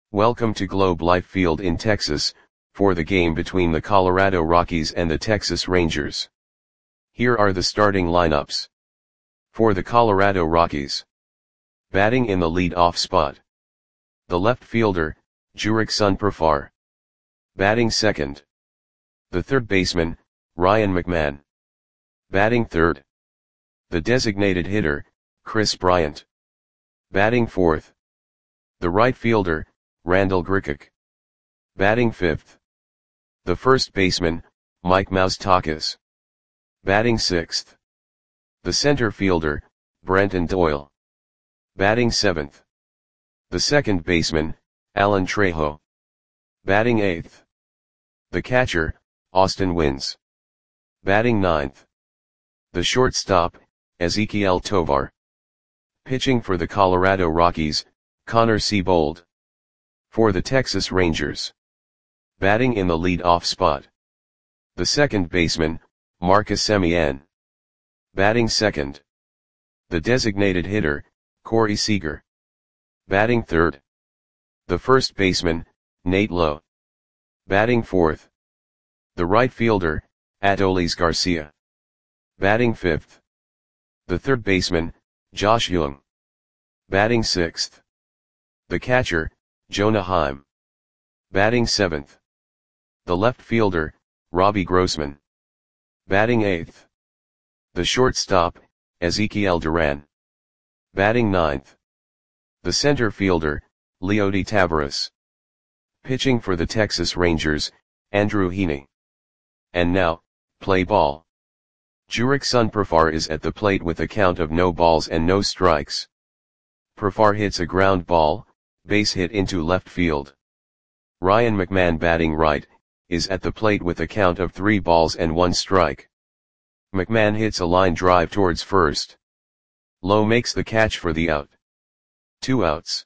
Welcome to Globe Life Field in Texas, for the game between the Colorado Rockies and the Texas Rangers. Here are the starting lineups. For the Colorado Rockies. Batting in the lead-off spot. The left fielder, Jurickson Profar. Batting second. The third baseman, Ryan McMahon. Batting third. The designated hitter, Kris Bryant. Batting fourth. The right fielder, Randal Grichuk. Batting fifth. The first baseman, Mike Moustakas. Batting sixth. The center fielder, Brenton Doyle. Batting seventh. The second baseman, Alan Trejo. Batting eighth. The catcher, Austin Wynns. Batting ninth. The shortstop, Ezequiel Tovar. Pitching for the Colorado Rockies, Connor Seabold. For the Texas Rangers. Batting in the lead-off spot. The second baseman, Marcus Semien. Batting second. The designated hitter, Corey Seager. Batting third. The first baseman, Nate Lowe. Batting fourth. The right fielder, Adolis Garcia. Batting fifth. The third baseman, Josh Jung. Batting sixth. The catcher, Jonah Heim. Batting seventh. The left fielder, Robbie Grossman. Batting eighth. The shortstop, Ezequiel Duran. Batting ninth. The center fielder, Leody Taveras. Pitching for the Texas Rangers, Andrew Heaney. And now, play ball. Jurickson Profar is at the plate with a count of no balls and no strikes. Profar hits a ground ball, base hit into left field. Ryan McMahon batting right, is at the plate with a count of 3 balls and 1 strike. McMahon hits a line drive towards first. Lowe makes the catch for the out. 2 outs.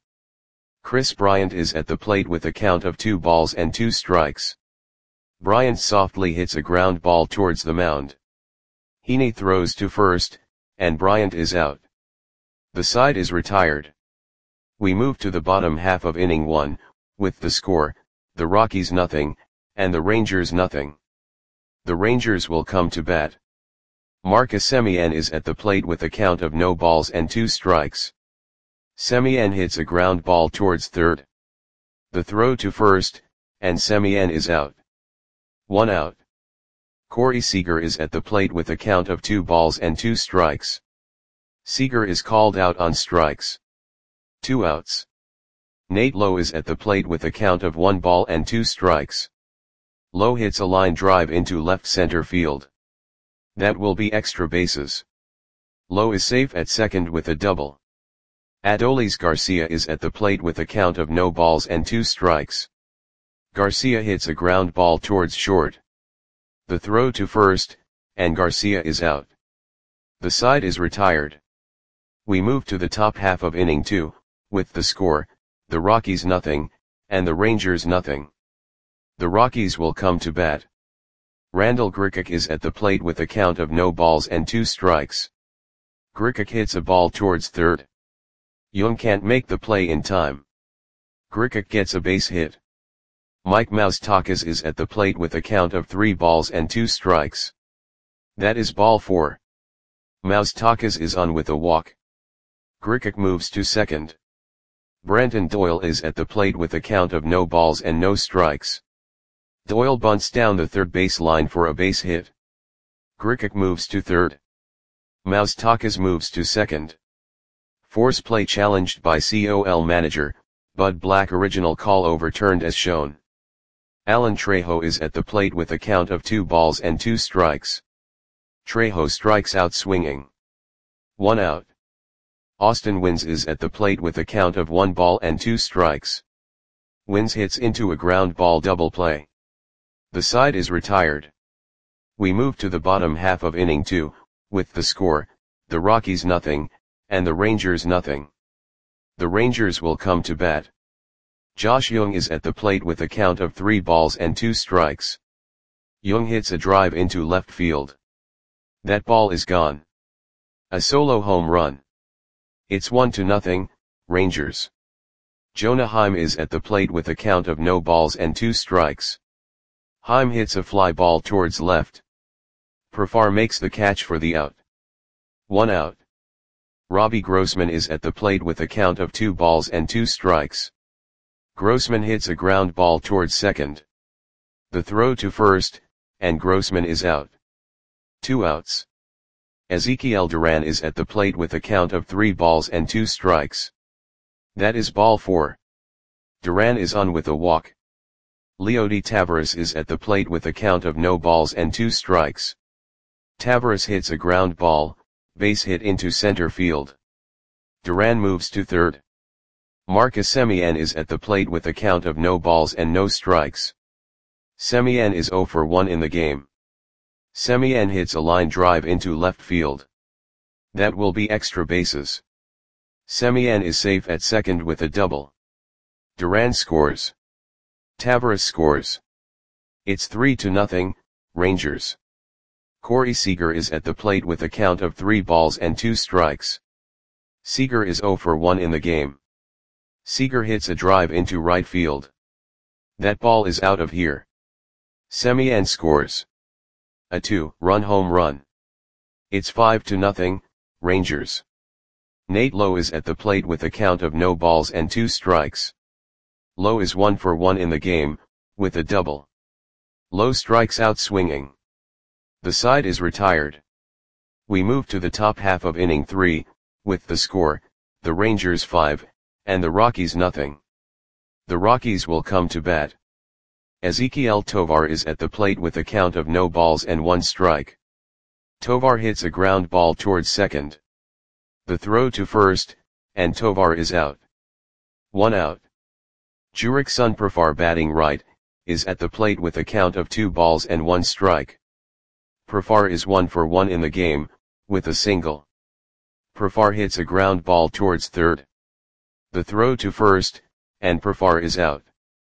Kris Bryant is at the plate with a count of 2 balls and 2 strikes. Bryant softly hits a ground ball towards the mound. Heaney throws to first, and Bryant is out. The side is retired. We move to the bottom half of inning 1, with the score, the Rockies nothing, and the Rangers nothing. The Rangers will come to bat. Marcus Semien is at the plate with a count of no balls and 2 strikes. Semien hits a ground ball towards third. The throw to first, and Semien is out. 1 out. Corey Seager is at the plate with a count of 2 balls and 2 strikes. Seager is called out on strikes. 2 outs. Nate Lowe is at the plate with a count of 1 ball and 2 strikes. Lowe hits a line drive into left center field. That will be extra bases. Lowe is safe at second with a double. Adolis Garcia is at the plate with a count of no balls and 2 strikes. Garcia hits a ground ball towards short. The throw to first, and Garcia is out. The side is retired. We move to the top half of inning 2, with the score, the Rockies nothing, and the Rangers nothing. The Rockies will come to bat. Randal Grichuk is at the plate with a count of no balls and 2 strikes. Grichuk hits a ball towards third. Jung can't make the play in time. Grichuk gets a base hit. Mike Moustakas is at the plate with a count of 3 balls and 2 strikes. That is ball 4. Moustakas is on with a walk. Grichuk moves to second. Brenton Doyle is at the plate with a count of no balls and no strikes. Doyle bunts down the third base line for a base hit. Grichuk moves to third. Moustakas moves to second. Force play challenged by COL manager, Bud Black. Original call overturned as shown. Alan Trejo is at the plate with a count of 2 balls and 2 strikes. Trejo strikes out swinging. 1 out. Austin Wynns is at the plate with a count of 1 ball and 2 strikes. Wynns hits into a ground ball double play. The side is retired. We move to the bottom half of inning 2, with the score, the Rockies nothing, and the Rangers nothing. The Rangers will come to bat. Josh Jung is at the plate with a count of 3 balls and 2 strikes. Jung hits a drive into left field. That ball is gone. A solo home run. It's 1-0, Rangers. Jonah Heim is at the plate with a count of no balls and 2 strikes. Heim hits a fly ball towards left. Profar makes the catch for the out. 1 out. Robbie Grossman is at the plate with a count of 2 balls and 2 strikes. Grossman hits a ground ball towards second. The throw to first, and Grossman is out. 2 outs. Ezekiel Duran is at the plate with a count of 3 balls and 2 strikes. That is ball 4. Duran is on with a walk. Leody Taveras is at the plate with a count of no balls and 2 strikes. Taveras hits a ground ball, base hit into center field. Duran moves to third. Marcus Semien is at the plate with a count of no balls and no strikes. Semien is 0 for 1 in the game. Semien hits a line drive into left field. That will be extra bases. Semien is safe at second with a double. Duran scores. Taveras scores. It's 3-0, Rangers. Corey Seager is at the plate with a count of 3 balls and 2 strikes. Seager is 0 for 1 in the game. Seager hits a drive into right field. That ball is out of here. Semien scores. A 2-run home run. It's 5-0, Rangers. Nate Lowe is at the plate with a count of no balls and 2 strikes. Lowe is 1 for 1 in the game, with a double. Lowe strikes out swinging. The side is retired. We move to the top half of inning 3, with the score, the Rangers 5, and the Rockies nothing. The Rockies will come to bat. Ezekiel Tovar is at the plate with a count of no balls and 1 strike. Tovar hits a ground ball towards second. The throw to first, and Tovar is out. 1 out. Jurickson Profar batting right, is at the plate with a count of 2 balls and 1 strike. Profar is 1 for 1 in the game, with a single. Profar hits a ground ball towards third. The throw to first, and Profar is out.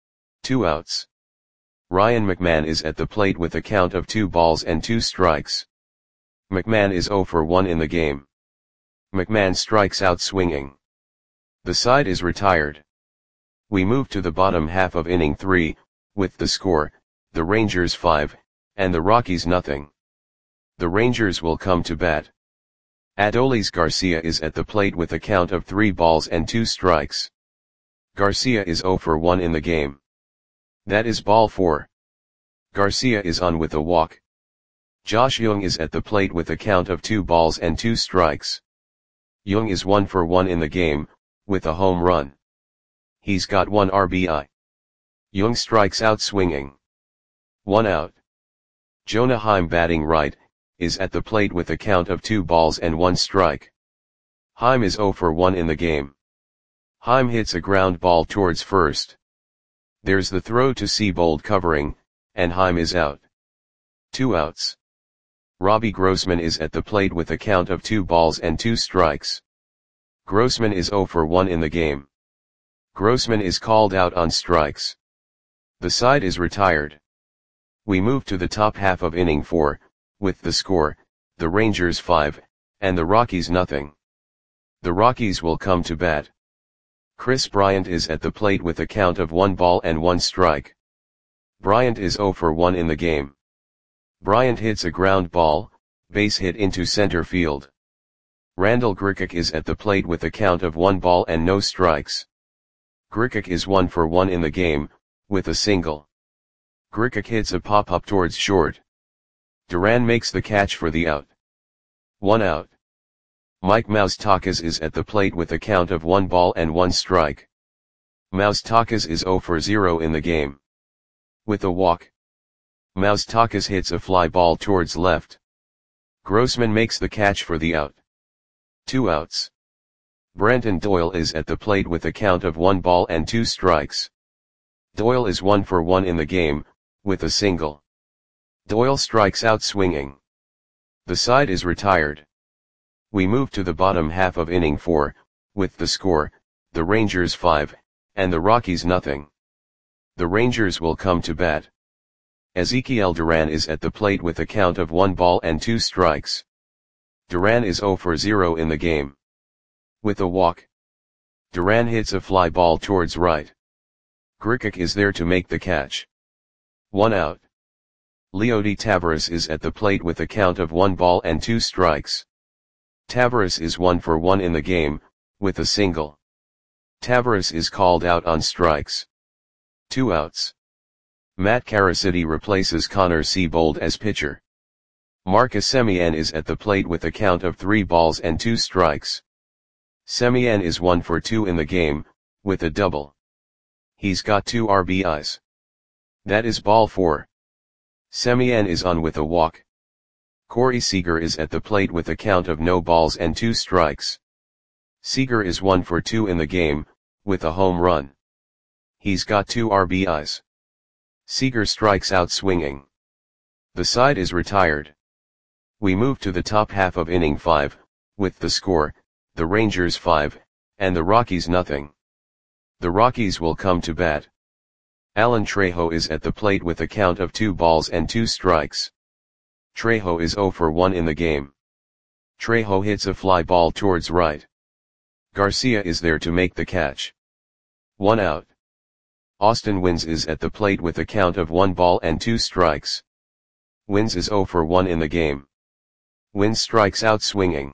2 outs. Ryan McMahon is at the plate with a count of 2 balls and 2 strikes. McMahon is 0 for 1 in the game. McMahon strikes out swinging. The side is retired. We move to the bottom half of inning 3, with the score, the Rangers 5, and the Rockies nothing. The Rangers will come to bat. Adolis Garcia is at the plate with a count of 3 balls and 2 strikes. Garcia is 0 for 1 in the game. That is ball 4. Garcia is on with a walk. Josh Jung is at the plate with a count of 2 balls and 2 strikes. Jung is 1 for 1 in the game, with a home run. He's got 1 RBI. Jung strikes out swinging. 1 out. Jonah Heim batting right, is at the plate with a count of 2 balls and 1 strike. Heim is 0 for 1 in the game. Heim hits a ground ball towards first. There's the throw to Seabold covering, and Heim is out. 2 outs. Robbie Grossman is at the plate with a count of 2 balls and 2 strikes. Grossman is 0 for 1 in the game. Grossman is called out on strikes. The side is retired. We move to the top half of inning 4, with the score, the Rangers 5, and the Rockies nothing. The Rockies will come to bat. Chris Bryant is at the plate with a count of 1 ball and 1 strike. Bryant is 0 for 1 in the game. Bryant hits a ground ball, base hit into center field. Randall Grichuk is at the plate with a count of 1 ball and no strikes. Grichuk is 1 for 1 in the game, with a single. Grichuk hits a pop-up towards short. Duran makes the catch for the out. 1 out. Mike Moustakas is at the plate with a count of 1 ball and 1 strike. Moustakas is 0 for 0 in the game. With a walk. Moustakas hits a fly ball towards left. Grossman makes the catch for the out. 2 outs. Brenton Doyle is at the plate with a count of 1 ball and 2 strikes. Doyle is 1 for 1 in the game, with a single. Doyle strikes out swinging. The side is retired. We move to the bottom half of inning 4, with the score, the Rangers 5, and the Rockies nothing. The Rangers will come to bat. Ezekiel Duran is at the plate with a count of 1 ball and 2 strikes. Duran is 0 for 0 in the game. With a walk. Duran hits a fly ball towards right. Grikic is there to make the catch. 1 out. Leody Taveras is at the plate with a count of 1 ball and 2 strikes. Taveras is 1 for 1 in the game, with a single. Taveras is called out on strikes. 2 outs. Matt Karasity replaces Connor Seabold as pitcher. Marcus Semien is at the plate with a count of 3 balls and 2 strikes. Semien is 1 for 2 in the game, with a double. He's got 2 RBIs. That is ball 4. Semien is on with a walk. Corey Seager is at the plate with a count of no balls and 2 strikes. Seager is 1 for 2 in the game, with a home run. He's got 2 RBIs. Seager strikes out swinging. The side is retired. We move to the top half of inning 5, with the score, the Rangers 5, and the Rockies nothing. The Rockies will come to bat. Alan Trejo is at the plate with a count of 2 balls and 2 strikes. Trejo is 0 for 1 in the game. Trejo hits a fly ball towards right. Garcia is there to make the catch. 1 out. Austin Wynns is at the plate with a count of 1 ball and 2 strikes. Wynns is 0 for 1 in the game. Wynns strikes out swinging.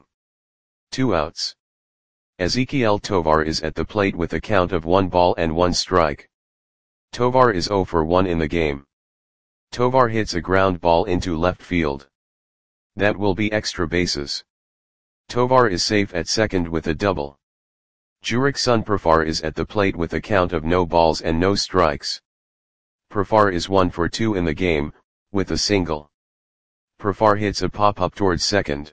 2 outs. Ezequiel Tovar is at the plate with a count of 1 ball and 1 strike. Tovar is 0 for 1 in the game. Tovar hits a ground ball into left field. That will be extra bases. Tovar is safe at second with a double. Jurickson Profar is at the plate with a count of no balls and no strikes. Profar is 1 for 2 in the game, with a single. Profar hits a pop-up towards second.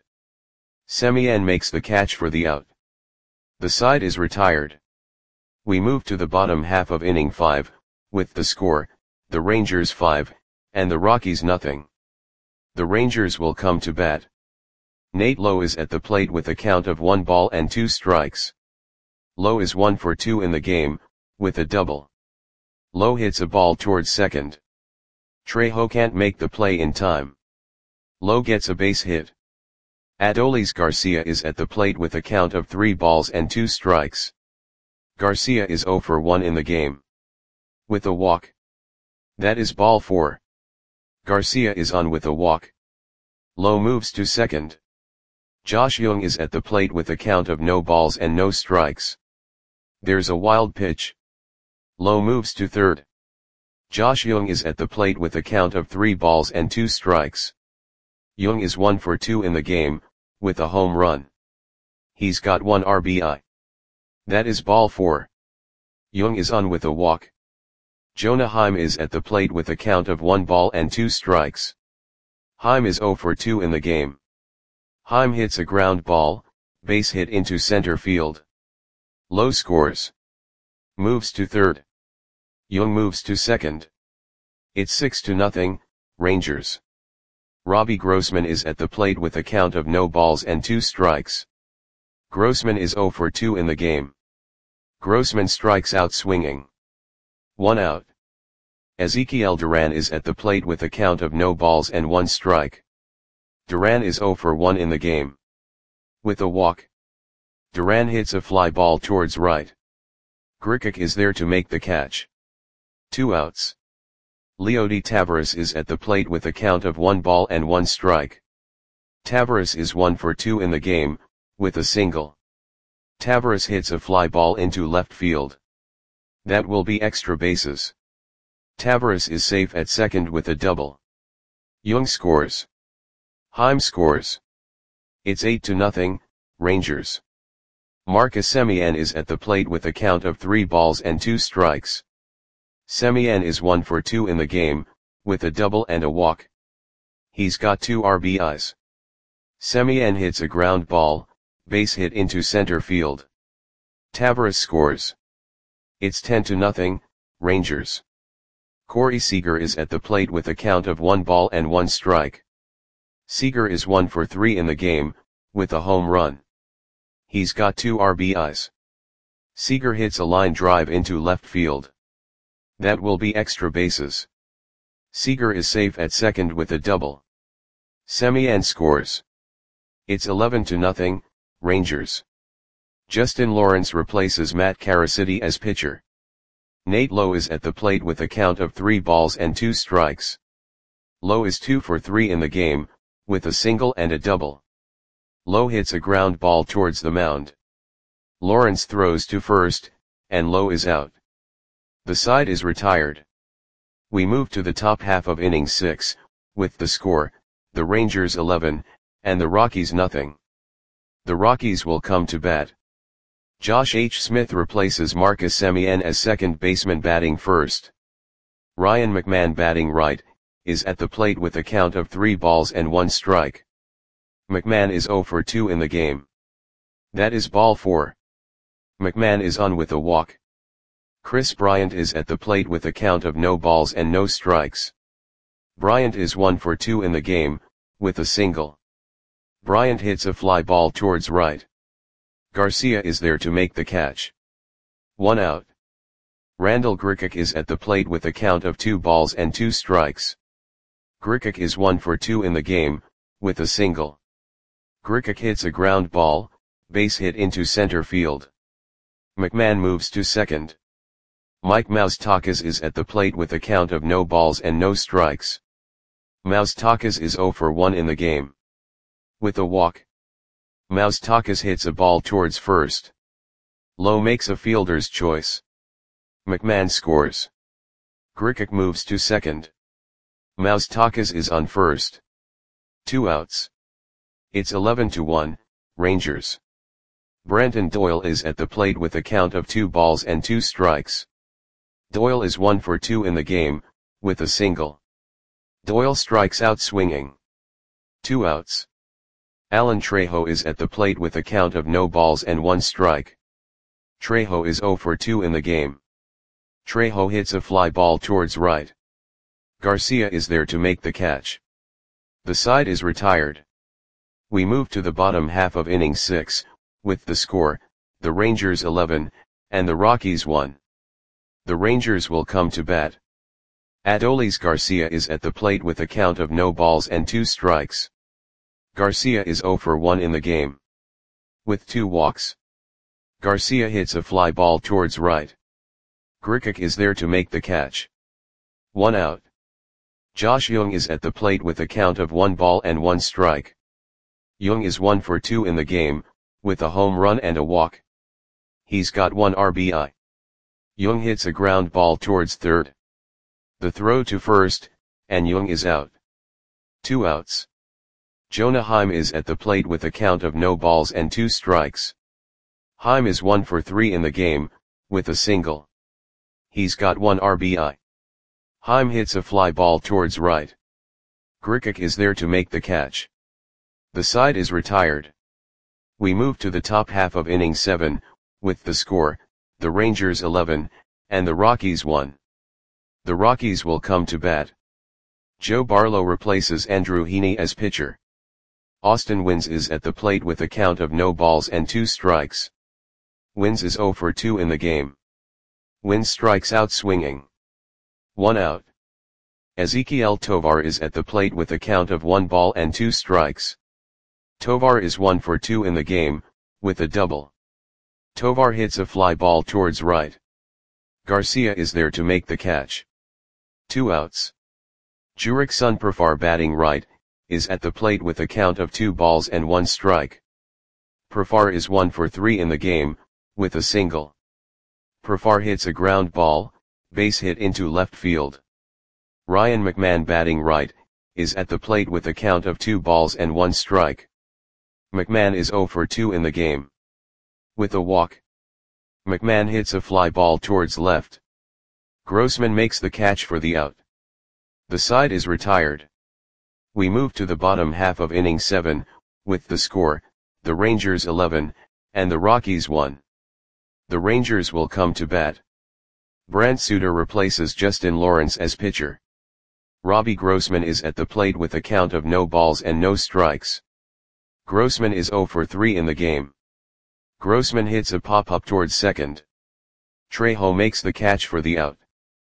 Semien makes the catch for the out. The side is retired. We move to the bottom half of inning 5, with the score, the Rangers 5, and the Rockies nothing. The Rangers will come to bat. Nate Lowe is at the plate with a count of 1 ball and 2 strikes. Lowe is 1 for 2 in the game, with a double. Lowe hits a ball towards second. Trejo can't make the play in time. Lowe gets a base hit. Adolis Garcia is at the plate with a count of 3 balls and 2 strikes. Garcia is 0 for 1 in the game. With a walk. That is ball 4. Garcia is on with a walk. Lowe moves to second. Josh Jung is at the plate with a count of no balls and no strikes. There's a wild pitch. Lowe moves to third. Josh Jung is at the plate with a count of 3 balls and 2 strikes. Jung is 1 for 2 in the game, with a home run. He's got 1 RBI. That is ball 4. Jung is on with a walk. Jonah Heim is at the plate with a count of 1 ball and 2 strikes. Heim is 0 for 2 in the game. Heim hits a ground ball, base hit into center field. Lowe scores. Moves to third. Jung moves to second. It's 6-0, Rangers. Robbie Grossman is at the plate with a count of no balls and 2 strikes. Grossman is 0 for 2 in the game. Grossman strikes out swinging. 1 out. Ezequiel Duran is at the plate with a count of no balls and 1 strike. Duran is 0 for 1 in the game. With a walk. Duran hits a fly ball towards right. Grikic is there to make the catch. 2 outs. Leody Taveras is at the plate with a count of 1 ball and 1 strike. Taveras is 1 for 2 in the game, with a single. Taveras hits a fly ball into left field. That will be extra bases. Taveras is safe at second with a double. Jung scores. Heim scores. It's 8-0, Rangers. Marcus Semien is at the plate with a count of 3 balls and 2 strikes. Semien is 1 for 2 in the game, with a double and a walk. He's got 2 RBIs. Semien hits a ground ball, base hit into center field. Taveras scores. It's 10-0, Rangers. Corey Seager is at the plate with a count of 1 ball and 1 strike. Seager is 1 for 3 in the game, with a home run. He's got 2 RBIs. Seager hits a line drive into left field. That will be extra bases. Seager is safe at second with a double. Semien scores. It's 11-0, Rangers. Justin Lawrence replaces Matt Caracity as pitcher. Nate Lowe is at the plate with a count of 3 balls and 2 strikes. Lowe is 2 for 3 in the game, with a single and a double. Lowe hits a ground ball towards the mound. Lawrence throws to first, and Lowe is out. The side is retired. We move to the top half of inning 6, with the score, the Rangers 11, and the Rockies nothing. The Rockies will come to bat. Josh H. Smith replaces Marcus Semien as second baseman batting first. Ryan McMahon batting right, is at the plate with a count of 3 balls and 1 strike. McMahon is 0 for 2 in the game. That is ball 4. McMahon is on with a walk. Chris Bryant is at the plate with a count of no balls and no strikes. Bryant is 1 for 2 in the game, with a single. Bryant hits a fly ball towards right. Garcia is there to make the catch. 1 out. Randall Grichuk is at the plate with a count of 2 balls and 2 strikes. Grichuk is 1 for 2 in the game, with a single. Grichuk hits a ground ball, base hit into center field. McMahon moves to second. Mike Moustakas is at the plate with a count of no balls and no strikes. Moustakas is 0 for 1 in the game. With a walk. Moustakas hits a ball towards first. Lowe makes a fielder's choice. McMahon scores. Grichuk moves to second. Moustakas is on first. 2 outs. It's 11-1, Rangers. Brenton Doyle is at the plate with a count of 2 balls and 2 strikes. Doyle is 1 for 2 in the game, with a single. Doyle strikes out swinging. 2 outs. Alan Trejo is at the plate with a count of no balls and 1 strike. Trejo is 0 for 2 in the game. Trejo hits a fly ball towards right. Garcia is there to make the catch. The side is retired. We move to the bottom half of inning 6, with the score, the Rangers 11, and the Rockies 1. The Rangers will come to bat. Adolis Garcia is at the plate with a count of no balls and 2 strikes. Garcia is 0 for 1 in the game. With 2 walks. Garcia hits a fly ball towards right. Grichuk is there to make the catch. 1 out. Josh Jung is at the plate with a count of 1 ball and 1 strike. Jung is 1 for 2 in the game, with a home run and a walk. He's got 1 RBI. Jung hits a ground ball towards third. The throw to first, and Jung is out. 2 outs. Jonah Heim is at the plate with a count of no balls and 2 strikes. Heim is 1 for 3 in the game, with a single. He's got 1 RBI. Heim hits a fly ball towards right. Grichuk is there to make the catch. The side is retired. We move to the top half of inning 7, with the score, the Rangers 11, and the Rockies 1. The Rockies will come to bat. Joe Barlow replaces Andrew Heaney as pitcher. Austin Wynns is at the plate with a count of no balls and 2 strikes. Wynns is 0 for 2 in the game. Wynns strikes out swinging. 1 out. Ezequiel Tovar is at the plate with a count of 1 ball and 2 strikes. Tovar is 1 for 2 in the game, with a double. Tovar hits a fly ball towards right. Garcia is there to make the catch. 2 outs. Jurickson Profar batting right, is at the plate with a count of 2 balls and 1 strike. Profar is 1 for 3 in the game, with a single. Profar hits a ground ball, base hit into left field. Ryan McMahon batting right, is at the plate with a count of 2 balls and 1 strike. McMahon is 0 for 2 in the game. With a walk. McMahon hits a fly ball towards left. Grossman makes the catch for the out. The side is retired. We move to the bottom half of inning 7, with the score, the Rangers 11, and the Rockies 1. The Rangers will come to bat. Brant Suter replaces Justin Lawrence as pitcher. Robbie Grossman is at the plate with a count of no balls and no strikes. Grossman is 0 for 3 in the game. Grossman hits a pop-up towards second. Trejo makes the catch for the out.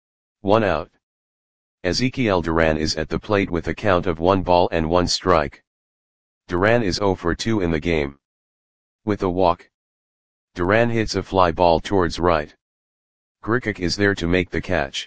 1 out. Ezequiel Duran is at the plate with a count of 1 ball and 1 strike. Duran is 0 for 2 in the game. With a walk. Duran hits a fly ball towards right. Grikic is there to make the catch.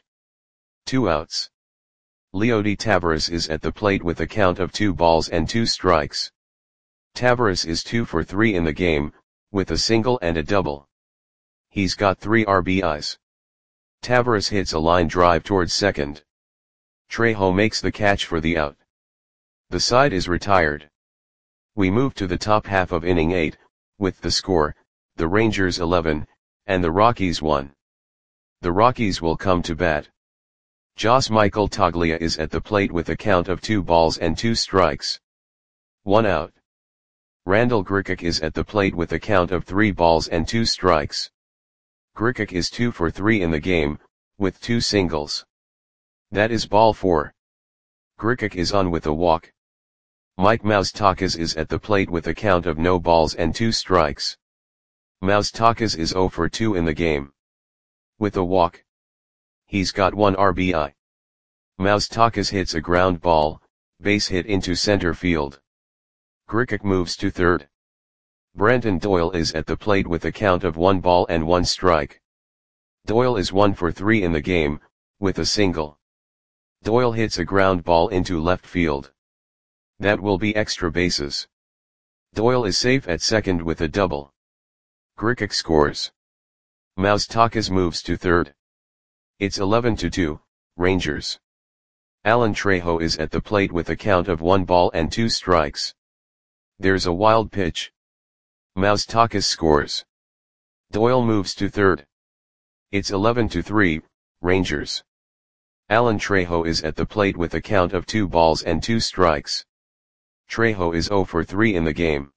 2 outs. Leody Taveras is at the plate with a count of 2 balls and 2 strikes. Taveras is 2 for 3 in the game, with a single and a double. He's got 3 RBIs. Taveras hits a line drive towards second. Trejo makes the catch for the out. The side is retired. We move to the top half of inning 8, with the score, the Rangers 11, and the Rockies 1. The Rockies will come to bat. Josmichael Toglia is at the plate with a count of 2 balls and 2 strikes. 1 out. Randall Grikic is at the plate with a count of 3 balls and 2 strikes. Grikic is 2 for 3 in the game, with 2 singles. That is ball 4. Grikic is on with a walk. Mike Moustakas is at the plate with a count of no balls and 2 strikes. Moustakas is 0 for 2 in the game. With a walk. He's got 1 RBI. Moustakas hits a ground ball, base hit into center field. Grikic moves to third. Brenton Doyle is at the plate with a count of 1 ball and 1 strike. Doyle is 1 for 3 in the game, with a single. Doyle hits a ground ball into left field. That will be extra bases. Doyle is safe at second with a double. Grikic scores. Moustakas moves to third. It's 11-2, Rangers. Alan Trejo is at the plate with a count of 1 ball and 2 strikes. There's a wild pitch. Moustakas scores. Doyle moves to third. It's 11-3, Rangers. Alan Trejo is at the plate with a count of 2 balls and 2 strikes. Trejo is 0 for 3 in the game.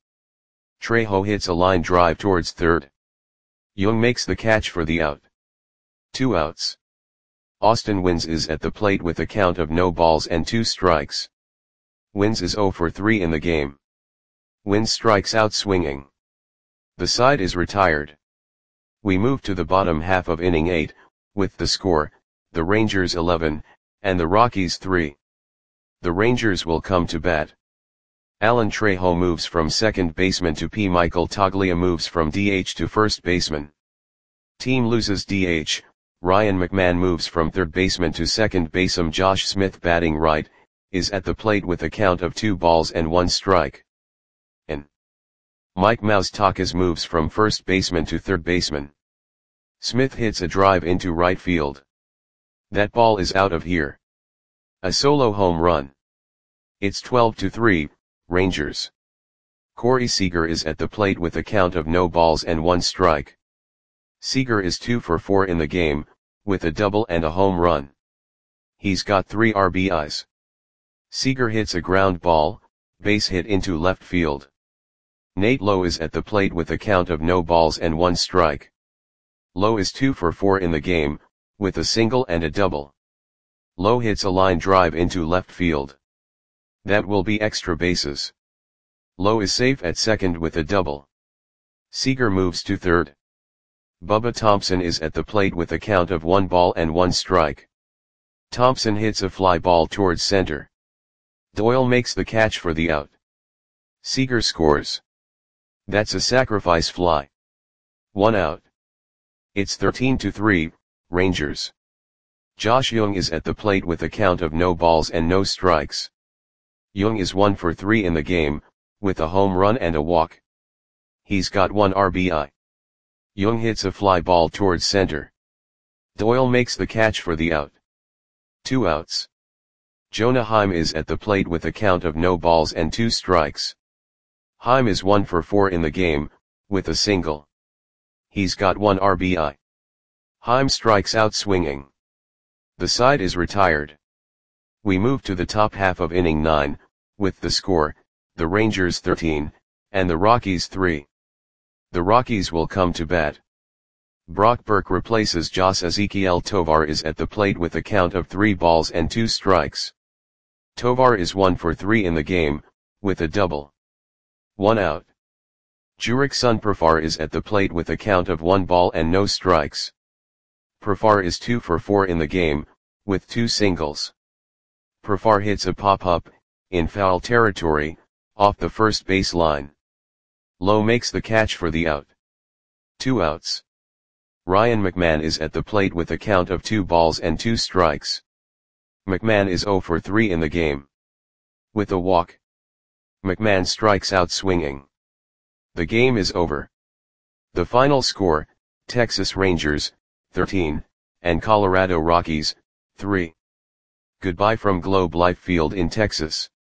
Trejo hits a line drive towards third. Young makes the catch for the out. 2 outs. Austin Wynns is at the plate with a count of no balls and 2 strikes. Wynns is 0 for 3 in the game. Wynns strikes out swinging. The side is retired. We move to the bottom half of inning 8, with the score, the Rangers 11, and the Rockies 3. The Rangers will come to bat. Alan Trejo moves from second baseman to P. Michael Toglia moves from DH to first baseman. Team loses DH, Ryan McMahon moves from third baseman to second baseman. Josh Smith batting right, is at the plate with a count of 2 balls and 1 strike. And Mike Moustakas moves from first baseman to third baseman. Smith hits a drive into right field. That ball is out of here. A solo home run. It's 12-3, Rangers. Corey Seager is at the plate with a count of no balls and 1 strike. Seager is 2 for 4 in the game, with a double and a home run. He's got 3 RBIs. Seager hits a ground ball, base hit into left field. Nate Lowe is at the plate with a count of no balls and 1 strike. Lowe is 2 for 4 in the game, with a single and a double. Lowe hits a line drive into left field. That will be extra bases. Lowe is safe at second with a double. Seager moves to third. Bubba Thompson is at the plate with a count of 1 ball and 1 strike. Thompson hits a fly ball towards center. Doyle makes the catch for the out. Seager scores. That's a sacrifice fly. 1 out. It's 13-3, Rangers. Josh Jung is at the plate with a count of no balls and no strikes. Jung is 1 for 3 in the game, with a home run and a walk. He's got 1 RBI. Jung hits a fly ball towards center. Doyle makes the catch for the out. 2 outs. Jonah Heim is at the plate with a count of no balls and 2 strikes. Heim is 1 for 4 in the game, with a single. He's got 1 RBI. Heim strikes out swinging. The side is retired. We move to the top half of inning 9, with the score, the Rangers 13, and the Rockies 3. The Rockies will come to bat. Brock Burke replaces Jos Ezequiel. Tovar is at the plate with a count of 3 balls and 2 strikes. Tovar is 1 for 3 in the game, with a double. 1 out. Jurickson Profar is at the plate with a count of 1 ball and no strikes. Profar is 2 for 4 in the game, with 2 singles. Profar hits a pop-up, in foul territory, off the first base line. Lowe makes the catch for the out. 2 outs. Ryan McMahon is at the plate with a count of 2 balls and 2 strikes. McMahon is 0 for 3 in the game. With a walk, McMahon strikes out swinging. The game is over. The final score, Texas Rangers, 13, and Colorado Rockies, 3. Goodbye from Globe Life Field in Texas.